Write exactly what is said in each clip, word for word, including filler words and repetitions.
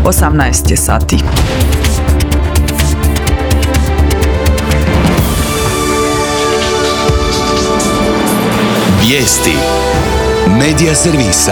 osamnaest je sati. Vijesti Medija servisa.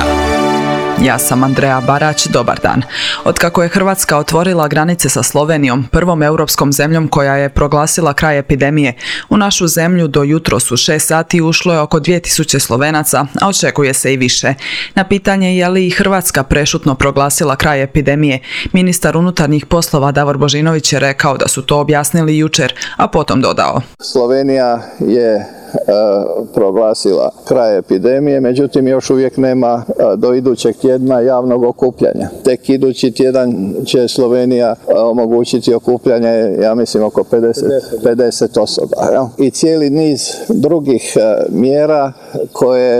Ja sam Andreja Barać, dobar dan. Otkako je Hrvatska otvorila granice sa Slovenijom, prvom europskom zemljom koja je proglasila kraj epidemije, u našu zemlju do jutros u šest sati ušlo je oko dvije tisuće Slovenaca, a očekuje se i više. Na pitanje je li i Hrvatska prešutno proglasila kraj epidemije, ministar unutarnjih poslova Davor Božinović je rekao da su to objasnili jučer, a potom dodao: Slovenija je proglasila kraj epidemije, međutim još uvijek nema do idućeg tjedna javnog okupljanja. Tek idući tjedan će Slovenija omogućiti okupljanje, ja mislim, oko pedeset, pedeset osoba. Ja? I cijeli niz drugih mjera koje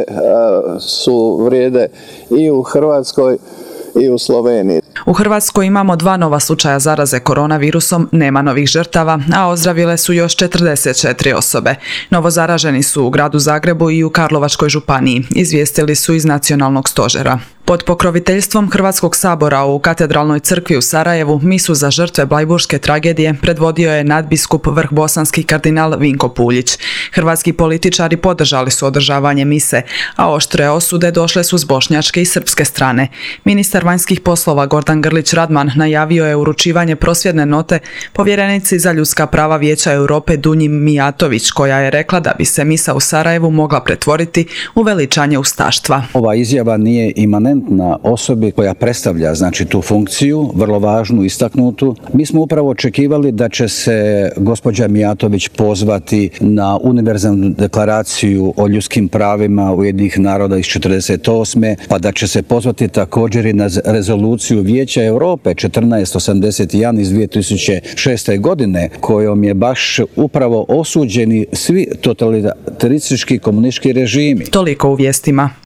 su vrijede i u Hrvatskoj i u Sloveniji. U Hrvatskoj imamo dva nova slučaja zaraze koronavirusom, nema novih žrtava, a ozdravile su još četrdeset četiri osobe. Novozaraženi su u gradu Zagrebu i u Karlovačkoj županiji, izvijestili su iz Nacionalnog stožera. Pod pokroviteljstvom Hrvatskog sabora u Katedralnoj crkvi u Sarajevu misu za žrtve blajburške tragedije predvodio je nadbiskup vrhbosanski kardinal Vinko Puljić. Hrvatski političari podržali su održavanje mise, a oštre osude došle su s bošnjačke i srpske strane. Ministar vanjskih poslova Gordan Grlić Radman najavio je uručivanje prosvjedne note povjerenici za ljudska prava Vijeća Europe Dunji Mijatović, koja je rekla da bi se misa u Sarajevu mogla pretvoriti u veličanje ustaštva. Ova izjava nije imanentna na osobi koja predstavlja znači tu funkciju, vrlo važnu, istaknutu. Mi smo upravo očekivali da će se gospođa Mijatović pozvati na univerzalnu deklaraciju o ljudskim pravima Ujedinjenih naroda iz četrdeset osme pa da će se pozvati također i na rezoluciju Vijeća Europe četrnaest osamdeset jedan iz dvije tisuće šeste. godine, kojom je baš upravo osuđeni svi totalitaristički komunistički režimi. Toliko u vijestima.